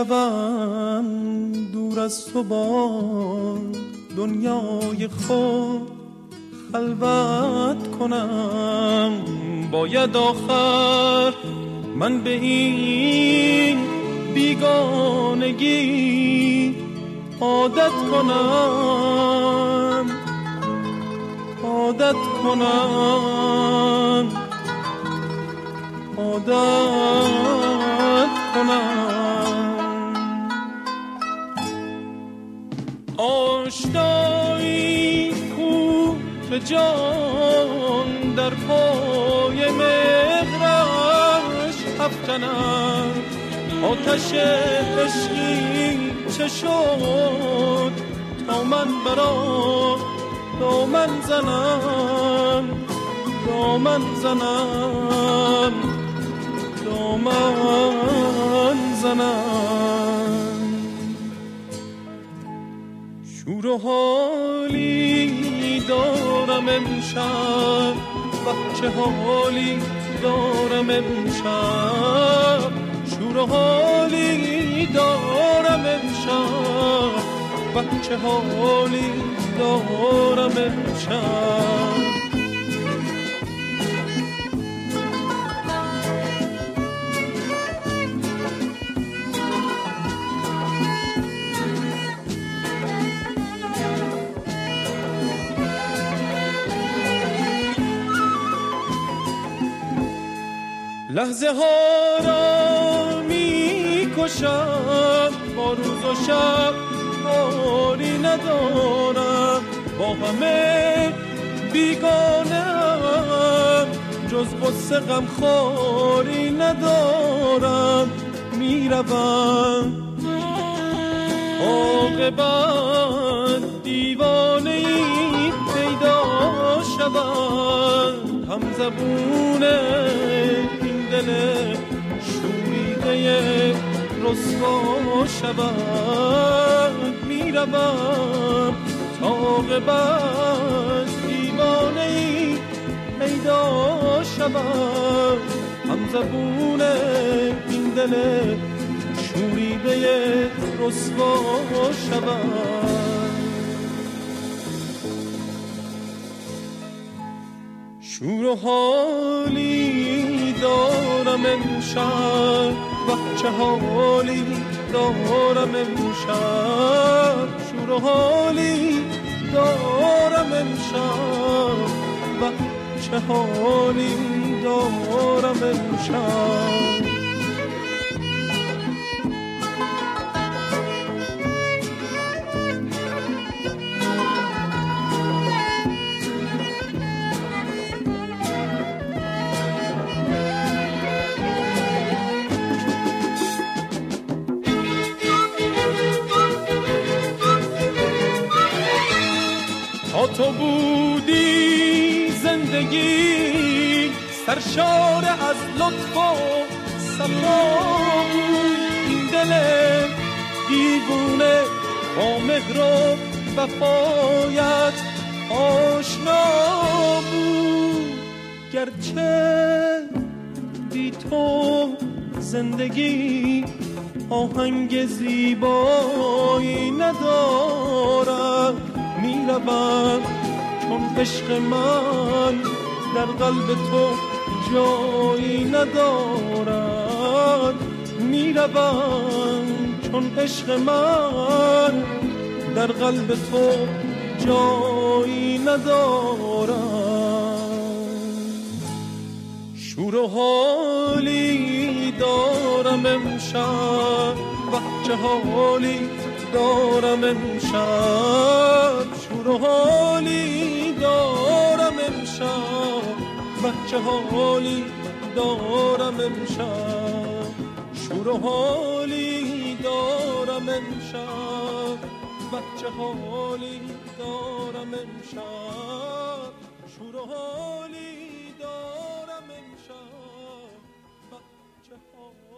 روم دور از تو با دنیای خود خلوت کنم. باید آخر من به این بیگانگی عادت کنم، عادت کنم، عادت کنم. آشنایی کو که جان در پای مهرش افکنم. آتش عشقی چه شد تا من برا دامن زنم، دامن زنم، دامن زنم. شور و حالی دارم امشب، چه حالی دارم امشب. شور و حالی دارم امشب، چه حالی دارم امشب. لحظه ها را می کشم، با روز و شب کاری ندارم. با همه بیگانم، جز غصه غم خواری ندارم. می روم عاقبت دیوانه ای پیدا شود. هم زبونه دل شوریده رسوا شود. می روم تا عاقبت دیوانه ای پیدا شود. هم زبون این دل شوریده رسوا شود. شور و حالی دارم امشب، چه حالی دارم امشب. شور و حالی دارم امشب، چه حالی دارم امشب. تو بودی زندگی سرشار از لطف و صفا بود. این دل دیوونه با مهر و وفایت آشنا بود. گرچه بی تو زندگی آهنگ زیبایی ندارد. می روم چون عشق من در قلب تو جایی ندارد. می روم چون عشق من در قلب تو جایی ندارد. شور و حالی دارم امشب، چه حالی دارم امشب. شور و حالی دارم امشب، چه حالی دارم امشب. شور و حالی دارم امشب، چه حالی دارم امشب. شور و حالی دارم امشب، چه حالی